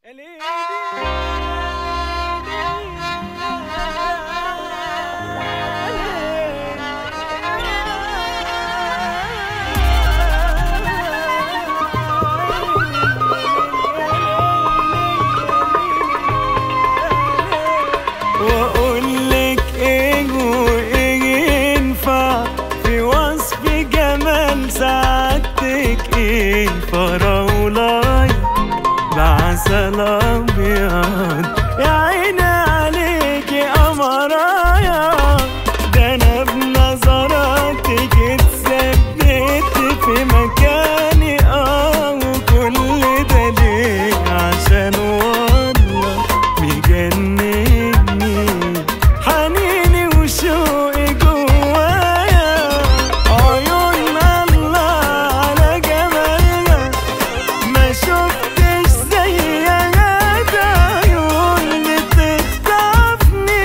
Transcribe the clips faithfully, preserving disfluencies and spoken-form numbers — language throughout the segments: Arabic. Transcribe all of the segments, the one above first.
واقولك ايه وايه ينفع في وصف جمال سعادتك؟ ايه فراولاي بعسل ابيض، يا عيني عليكي قمرايا، ده انا بنظراتك اتثبت في مكاني. اه وكل ده ليه؟ عشان والله بيجنني حنيني وشوقي جوايا. عيون الله على جمالها، ما شفتش زيها، ده عيون بتخطفني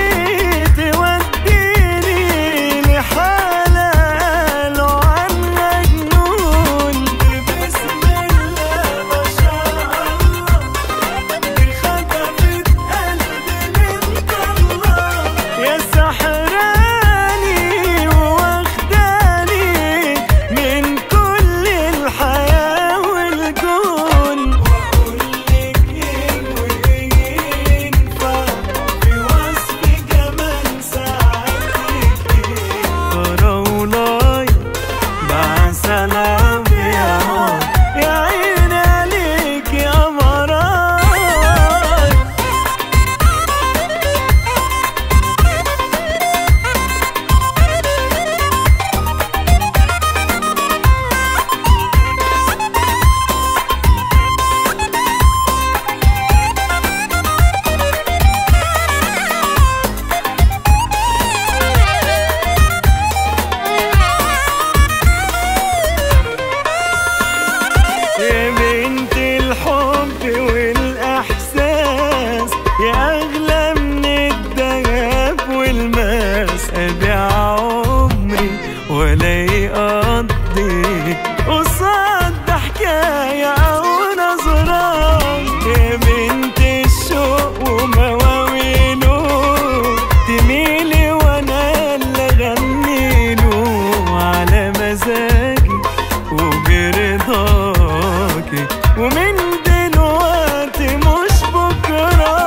توديني لحالة قالوا عنها جنون. بسم الله ما شاء الله دي خطفت قلبي من الله، يا سحراني واخداني من كل الحياة والكون. واقولك ايه وايه ينفع في وصف جمال سعادتك؟ ايه فراولاي بعسل ابيض، يا عيني عليكي قمراي. يا بنت الحب والإحساس، يا أغلى من الذهب والماس، أبيع عمري ولا يقضي قصاد ده حكاية أو نظرة. يا بنت الشوق ومواويله، تميلي وأنا اللي أغنيله على مزاجي وبرضاكي، ومن دلوقتي مش بكرة.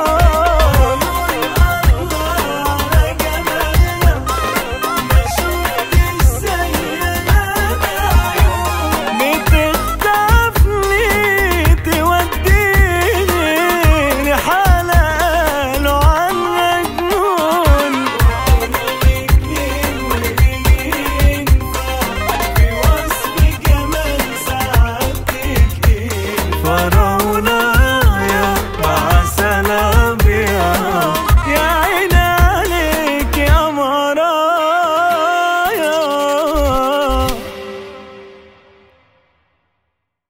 الله على جمالها، ما شفتش زيها، ده عيون بتخطفني توديني لحالة قالوا عنها جنون. واقولك ايه وايه ينفع في وصف جمال سعادتك؟ ايه